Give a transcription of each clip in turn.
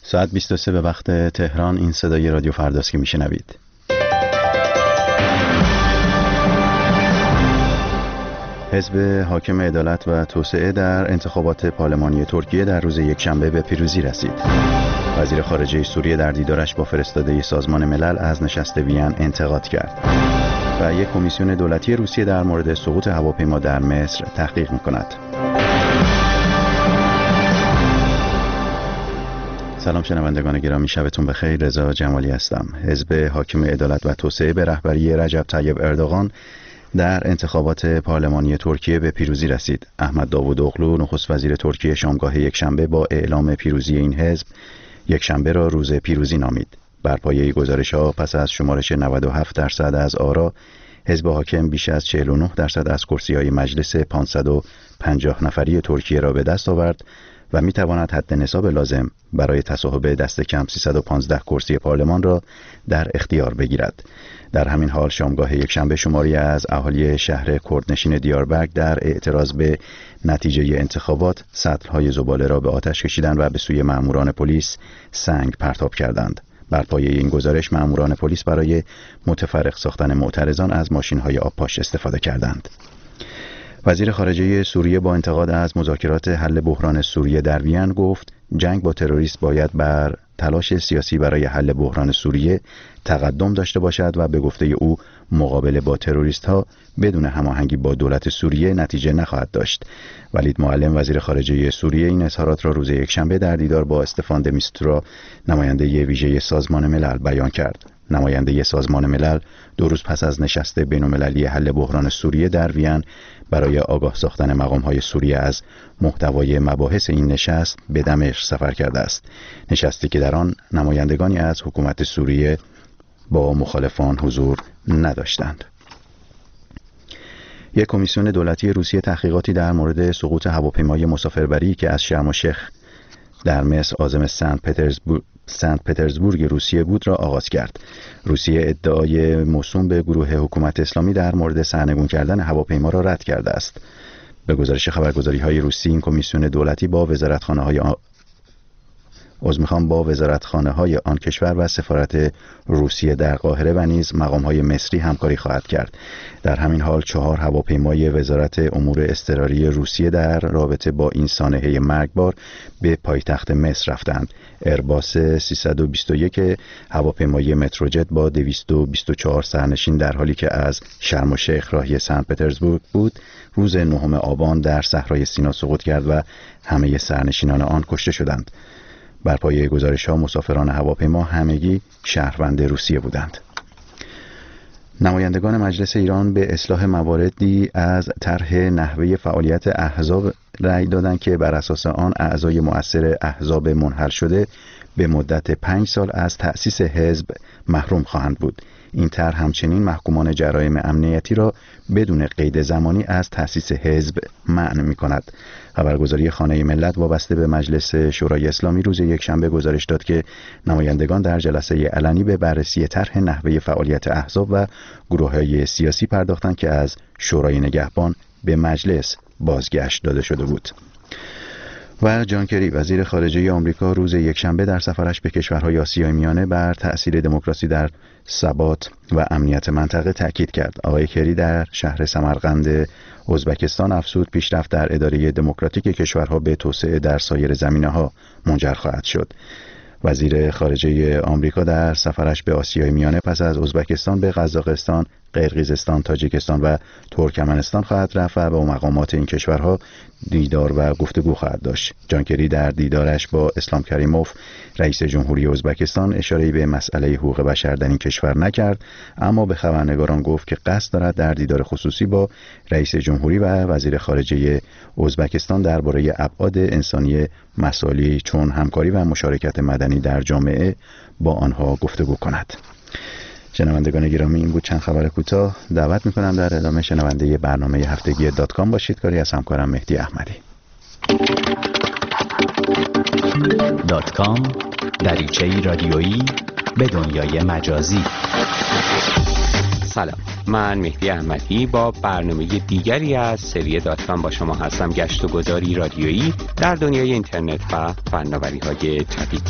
ساعت 23 به وقت تهران. این صدای رادیو فرداست که میشنوید. حزب حاکم عدالت و توسعه در انتخابات پارلمانی ترکیه در روز یکشنبه به پیروزی رسید. وزیر خارجه سوریه در دیدارش با فرستاده سازمان ملل از نشست وین انتقاد کرد و یک کمیسیون دولتی روسیه در مورد سقوط هواپیما در مصر تحقیق می‌کند. سلام شنوندگان گرامی، شبتون بخیر. رضا جمالی هستم. حزب حاکم عدالت و توسعه به رهبری رجب طیب اردوغان در انتخابات پارلمانی ترکیه به پیروزی رسید. احمد داوودوغلو نخست وزیر ترکیه شامگاه یکشنبه با اعلام پیروزی این حزب یکشنبه را روز پیروزی نامید. بر پایه گزارش‌ها پس از شمارش 97% از آرا، حزب حاکم بیش از 49% از کرسی‌های مجلس 550 نفری ترکیه را به دست آورد و می‌تواند حد نصاب لازم برای تصاحب دست کم 315 کرسی پارلمان را در اختیار بگیرد. در همین حال شامگاه یکشنبه شماری از اهالی شهر کردنشین دیاربکر در اعتراض به نتیجه انتخابات سطل‌های زباله را به آتش کشیدند و به سوی ماموران پلیس سنگ پرتاب کردند. بر پایه این گزارش ماموران پلیس برای متفرق ساختن معترضان از ماشین‌های آبپاش استفاده کردند. وزیر خارجه سوریه با انتقاد از مذاکرات حل بحران سوریه در وین گفت جنگ با تروریست باید بر تلاش سیاسی برای حل بحران سوریه تقدم داشته باشد و به گفته او مقابله با تروریست‌ها بدون هماهنگی با دولت سوریه نتیجه نخواهد داشت. ولید معلم وزیر خارجه سوریه این اظهارات را روز یکشنبه در دیدار با استفان د میستورا نماینده ویژه سازمان ملل بیان کرد. نماینده سازمان ملل 2 روز پس از نشست بین‌المللی حل بحران سوریه در وین برای آگاه ساختن مقام‌های سوریه از محتوای مباحث این نشست به دمشق سفر کرده است. نشستی که در آن نمایندگانی از حکومت سوریه با مخالفان حضور نداشتند. یک کمیسیون دولتی روسیه تحقیقاتی در مورد سقوط هواپیمای مسافربری که از شرم الشیخ در مصر عازم سنت پترزبورگ روسیه بود را آغاز کرد. روسیه ادعای موسوم به گروه حکومت اسلامی در مورد سرنگون کردن هواپیما را رد کرده است. به گزارش خبرگزاری‌های روسی این کمیسیون دولتی با وزارتخانه‌های آن کشور و سفارت روسیه در قاهره و نیز مقام‌های مصری همکاری خواهد کرد. در همین حال 4 هواپیمای وزارت امور اضطراری روسیه در رابطه با این سانحه مرگبار به پایتخت مصر رفتند. ایرباس 321 هواپیمای متروجت با 224 سرنشین در حالی که از شرم الشیخ راهی سنت پترزبورگ بود روز 9 آبان در صحرای سینا سقوط کرد و همه سرنشینان آن کشته شدند. بر پایه گزارش‌ها مسافران هواپیما همگی شهروند روسیه بودند. نمایندگان مجلس ایران به اصلاح مواردی از طرح نحوه فعالیت احزاب رأی دادند که بر اساس آن اعضای مؤثر احزاب منحل شده به مدت 5 سال از تأسیس حزب محروم خواهند بود. این طرح همچنین محکومان جرایم امنیتی را بدون قید زمانی از تأسیس حزب منع می‌کند. خبرگزاری خانه ملت وابسته به مجلس شورای اسلامی روز یکشنبه گزارش داد که نمایندگان در جلسه علنی به بررسی طرح نحوه فعالیت احزاب و گروه‌های سیاسی پرداختند که از شورای نگهبان به مجلس بازگشت داده شده بود. و جان کری وزیر خارجه آمریکا روز یکشنبه در سفرش به کشورهای آسیای میانه بر تأثیر دموکراسی در ثبات و امنیت منطقه تاکید کرد. آقای کری در شهر سمرقند ازبکستان افزود پیشرفت در اداره دموکراتیک کشورها به توسعه در سایر زمینه‌ها منجر خواهد شد. وزیر خارجه آمریکا در سفرش به آسیای میانه پس از ازبکستان به قزاقستان، قرقیزستان، تاجیکستان و ترکمنستان خواهد رفت و با مقامات این کشورها دیدار و گفتگو خواهد داشت. جان کری در دیدارش با اسلام کریموف رئیس جمهوری ازبکستان اشاره‌ای به مسئله حقوق بشر در این کشور نکرد، اما به خبرنگاران گفت که قصد دارد در دیدار خصوصی با رئیس جمهوری و وزیر خارجه ازبکستان درباره ابعاد انسانی مسائلی چون همکاری و مشارکت مدنی در جامعه با آنها گفتگو کند. شنوندگان گرامی، این بود چند خبر کوتاه. دعوت میکنم در ادامه شنونده برنامه هفتگی .com باشید. کاری از همکارم مهدی احمدی. .com دریچه‌ای رادیویی به دنیای مجازی. سلام، من مهدی احمدی با برنامه دیگری از سری داتکام با شما هستم. گشت و گذاری رادیویی در دنیای اینترنت و فناوری‌های جدید.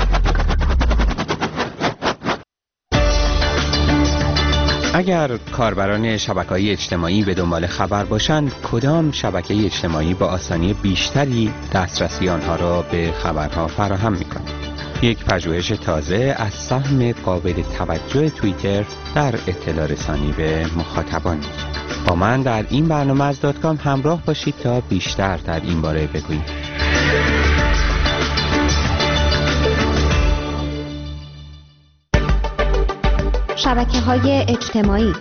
اگر کاربران شبکه‌های اجتماعی به دنبال خبر باشند، کدام شبکه اجتماعی با آسانی بیشتری دسترسی آنها را به خبرها فراهم می‌کند؟ یک پژوهش تازه از سهم قابل توجه توییتر در اطلاع رسانی به مخاطبان می‌گوید. با من در این برنامه از داتکام همراه باشید تا بیشتر در این باره بگوییم. شبکه‌های اجتماعی.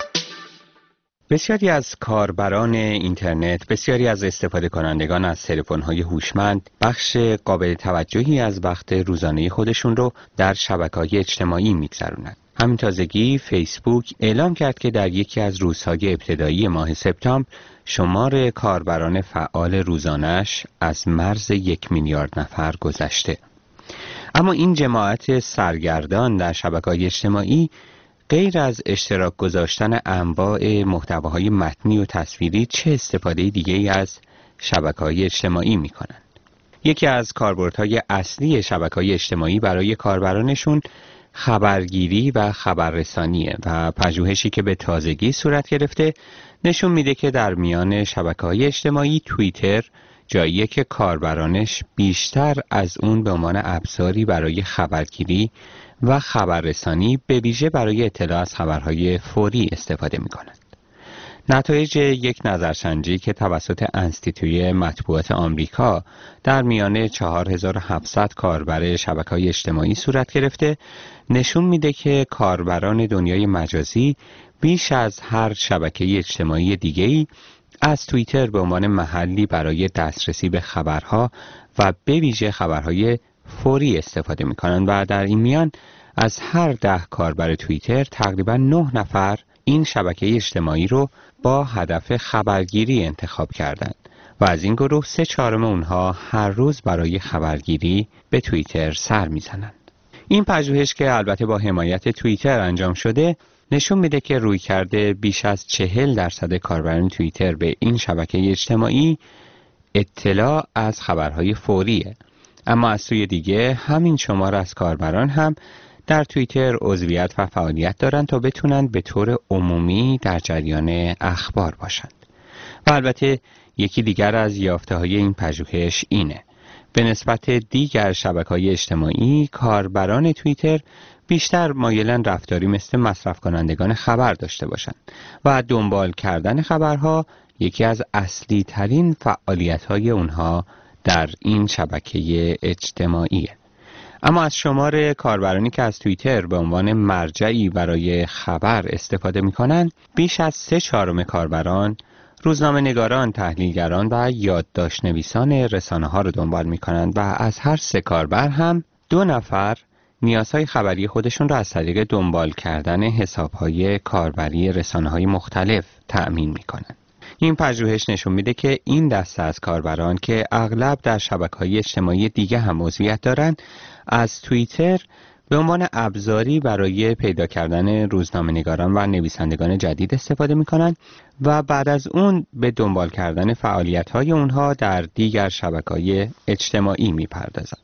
بسیاری از کاربران اینترنت، بسیاری از استفاده کنندگان از تلفن‌های هوشمند بخش قابل توجهی از وقت روزانه خودشون رو در شبکه‌های اجتماعی می‌گذرونند. همین تازگی فیسبوک اعلام کرد که در یکی از روزهای ابتدایی ماه سپتامبر شمار کاربران فعال روزانه‌اش از مرز 1 میلیارد نفر گذشته. اما این جماعت سرگردان در شبکه‌های اجتماعی غیر از اشتراک گذاشتن انواع محتواهای متنی و تصویری چه استفاده دیگه‌ای از شبکه‌های اجتماعی می‌کنند؟ یکی از کاربردهای اصلی شبکه‌های اجتماعی برای کاربرانشون خبرگیری و خبررسانیه و پژوهشی که به تازگی صورت گرفته نشون میده که در میان شبکه‌های اجتماعی توییتر جاییه که کاربرانش بیشتر از اون به عنوان ابزاری برای خبرگیری و خبررسانی به ویژه برای اطلاع از خبرهای فوری استفاده می‌کنند. نتایج یک نظرسنجی که توسط انستیتوی مطبوعات آمریکا در میان 4700 کاربر شبکه‌های اجتماعی صورت گرفته نشون میده که کاربران دنیای مجازی بیش از هر شبکه اجتماعی دیگه‌ای از توییتر به عنوان محلی برای دسترسی به خبرها و به ویژه خبرهای فوری استفاده می‌کنند و در این میان از هر 10 کاربر توییتر تقریباً 9 نفر این شبکه اجتماعی رو با هدف خبرگیری انتخاب کردند و از این گروه 3/4 اونها هر روز برای خبرگیری به توییتر سر میزنند. این پژوهش که البته با حمایت توییتر انجام شده نشون میده که رویکرد بیش از 40% کاربران توییتر به این شبکه اجتماعی اطلاع از خبرهای فوریه. اما از سوی دیگه همین شمار از کاربران هم در توییتر عضویت و فعالیت دارند تا بتونند به طور عمومی در جریان اخبار باشند. و البته یکی دیگر از یافته‌های این پژوهش اینه: به نسبت دیگر شبکه‌های اجتماعی کاربران توییتر بیشتر مایلن رفتاری مثل مصرف کنندگان خبر داشته باشند و دنبال کردن خبرها یکی از اصلی ترین فعالیت‌های اونها در این شبکه اجتماعیه. اما از شمار کاربرانی که از توییتر به عنوان مرجعی برای خبر استفاده می‌کنند، بیش از 3/4 کاربران روزنامه‌نگاران، تحلیلگران و یادداشت‌نویسان رسانه‌ها رو دنبال می‌کنند و از هر 3 کاربر هم 2 نفر نیازهای خبری خودشون را از طریق دنبال کردن حساب‌های کاربری رسانه‌های مختلف تأمین می‌کنند. این پژوهش نشون میده که این دسته از کاربران که اغلب در شبکه‌های اجتماعی دیگه هم عضویت دارن، از توییتر به عنوان ابزاری برای پیدا کردن روزنامه‌نگاران و نویسندگان جدید استفاده می‌کنند و بعد از اون به دنبال کردن فعالیت‌های اونها در دیگر شبکه‌های اجتماعی می‌پردازند.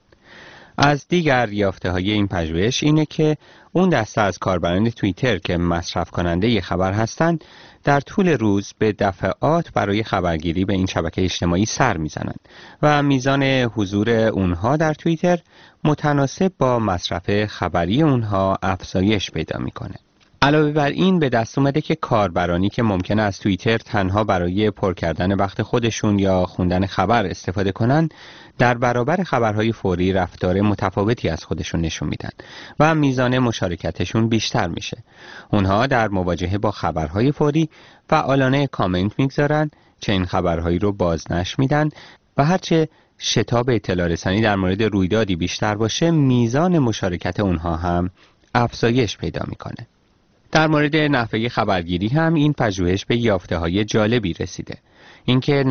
از دیگر یافته‌های این پژوهش اینه که اون دسته از کاربران توییتر که مصرف کننده خبر هستند در طول روز به دفعات برای خبرگیری به این شبکه اجتماعی سر میزنند و میزان حضور اونها در توییتر متناسب با مصرف خبری اونها افزایش پیدا میکنه. علاوه بر این به دست اومده که کاربرانی که ممکنه از توییتر تنها برای پر کردن وقت خودشون یا خوندن خبر استفاده کنن، در برابر خبرهای فوری رفتار متفاوتی از خودشون نشون میدن و میزان مشارکتشون بیشتر میشه. اونها در مواجهه با خبرهای فوری فعالانه کامنت میگذارن، چنین خبرهایی رو بازنشر میدن و هرچه شتاب اطلاع رسانی در مورد رویدادی بیشتر باشه، میزان مشارکت اونها هم افزایش پیدا میکنه. در مورد نحوه خبرگیری هم این پژوهش به یافته‌های جالبی رسیده. اینکه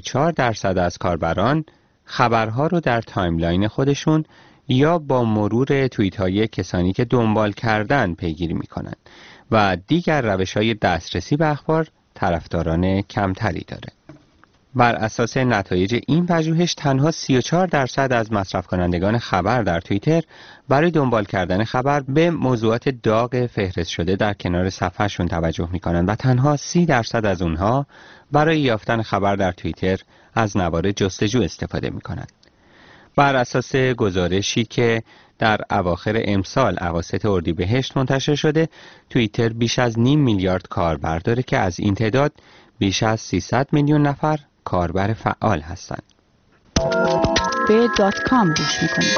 94% از کاربران خبرها رو در تایملاین خودشون یا با مرور توییت‌های کسانی که دنبال کردن پیگیری می‌کنند و دیگر روش‌های دسترسی به اخبار طرفداران کمتری داره. بر اساس نتایج این پژوهش تنها 34% از مصرف کنندگان خبر در توییتر برای دنبال کردن خبر به موضوعات داغ فهرست شده در کنار صفحه‌شون توجه می‌کنند و تنها 30% از اونها برای یافتن خبر در توییتر از نوار جستجو استفاده می‌کنند. بر اساس گزارشی که در اواخر امسال اواسط اردیبهشت منتشر شده، توییتر بیش از 0.5 میلیارد کاربر داره که از این تعداد بیش از 300 میلیون نفر کاربر فعال هستند. به .com گوش میکنید.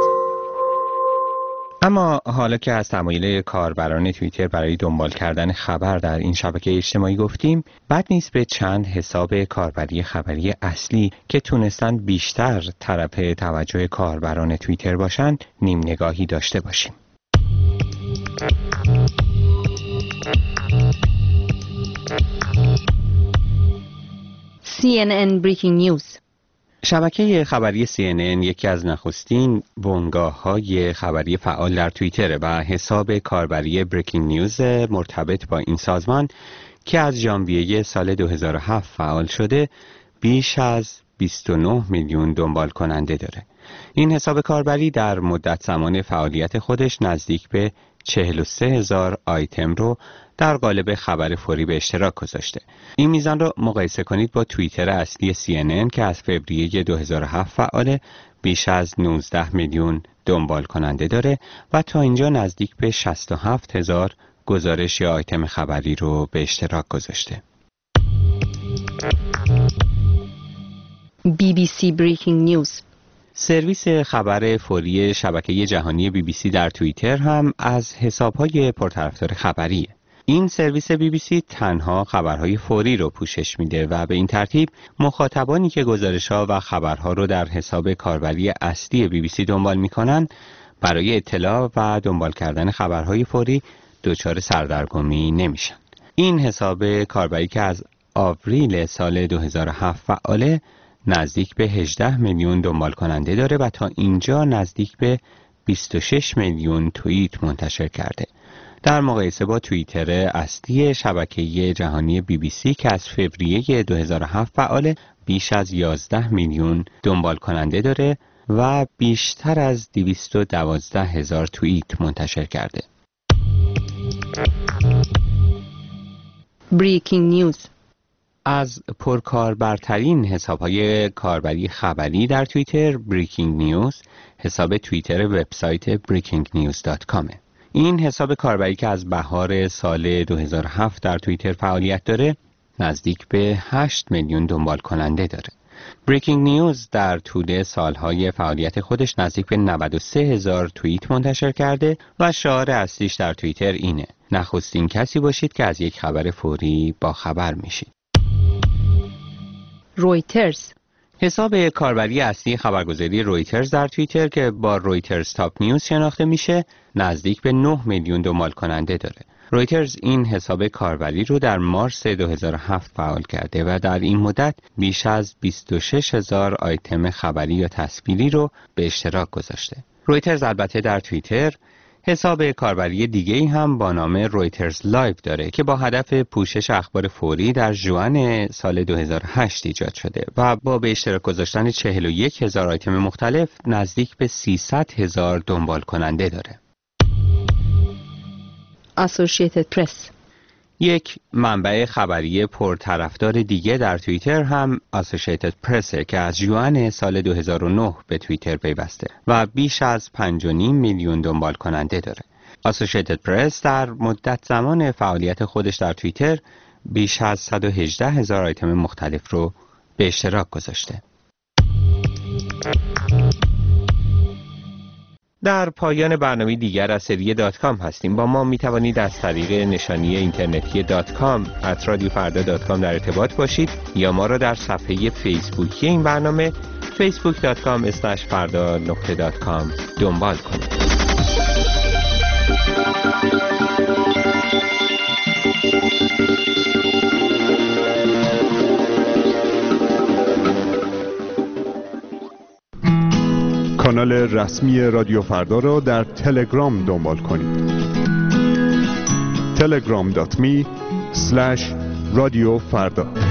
اما حالا که از تمایل کاربران توییتر برای دنبال کردن خبر در این شبکه اجتماعی گفتیم، بد نیست به چند حساب کاربری خبری اصلی که تونستن بیشتر طرف توجه کاربران توییتر باشند نیم نگاهی داشته باشیم. CNN Breaking News. شبکه خبری CNN یکی از نخستین بنگاه‌های خبری فعال در توییتر و حساب کاربری بریکینگ نیوز مرتبط با این سازمان که از ژانویه سال 2007 فعال شده بیش از 29 میلیون دنبال کننده داره. این حساب کاربری در مدت زمان فعالیت خودش نزدیک به 43,000 آیتم رو در قالب خبر فوری به اشتراک گذاشته. این میزان رو مقایسه کنید با توییتر اصلی CNN که از فوریه 2007 فعاله، بیش از 19 میلیون دنبال کننده داره و تا اینجا نزدیک به 67,000 گزارش یا آیتم خبری رو به اشتراک گذاشته. BBC Breaking News. سرویس خبر فوری شبکه جهانی BBC در توییتر هم از حساب‌های پرطرفدار خبریه. این سرویس BBC تنها خبرهای فوری رو پوشش میده و به این ترتیب مخاطبانی که گزارش‌ها و خبرها رو در حساب کاربری اصلی BBC دنبال میکنن برای اطلاع و دنبال کردن خبرهای فوری دچار سردرگمی نمیشن. این حساب کاربری که از آوریل سال 2007 فعاله نزدیک به 18 میلیون دنبال کننده داره و تا اینجا نزدیک به 26 میلیون توییت منتشر کرده. در مقایسه با توییتر اصلی شبکه جهانی BBC که از فوریه 2007 فعاله، بیش از 11 میلیون دنبال کننده داره و بیشتر از 212,000 توییت منتشر کرده. Breaking News. از پرکاربرترین حساب‌های کاربری خبری در توییتر، بریکینگ نیوز حساب توییتر وبسایت breakingnews.com. این حساب کاربری که از بهار سال 2007 در توییتر فعالیت داره، نزدیک به 8 میلیون دنبال کننده داره. بریکینگ نیوز در طول سالهای فعالیت خودش نزدیک به 93,000 توییت منتشر کرده و شعار اصلیش در توییتر اینه: نخستین کسی باشید که از یک خبر فوری با خبر میشید. رویترز. حساب کاربری اصلی خبرگزاری رویترز در توییتر که با رویترز تاپ نیوز شناخته میشه، نزدیک به 9 میلیون دنبال کننده داره. رویترز این حساب کاربری رو در مارس 2007 فعال کرده و در این مدت بیش از 26,000 آیتم خبری یا تصویری رو به اشتراک گذاشته. رویترز البته در توییتر حساب کاربری دیگه‌ای هم با نام رویترز لایو داره که با هدف پوشش اخبار فوری در ژوئن سال 2008 ایجاد شده و با به اشتراک گذاشتن 41,000 آیتم مختلف نزدیک به 300,000 دنبال کننده داره. Associated Press. یک منبع خبری پرطرفدار دیگه در توییتر هم Associated Press که از ژوئن سال 2009 به توییتر پیوسته و بیش از 5.5 میلیون دنبال کننده داره. Associated Press در مدت زمان فعالیت خودش در توییتر بیش از 118,000 آیتم مختلف رو به اشتراک گذاشته. در پایان برنامه دیگر از سری .com هستیم. با ما می توانید از طریق نشانی اینترنتی .com @radiofarda.com در ارتباط باشید یا ما را در صفحه فیسبوکی این برنامه facebook.com/farda.com دنبال کنید. کانال رسمی رادیو فردا را در تلگرام دنبال کنید. telegram.me/رادیو فردا.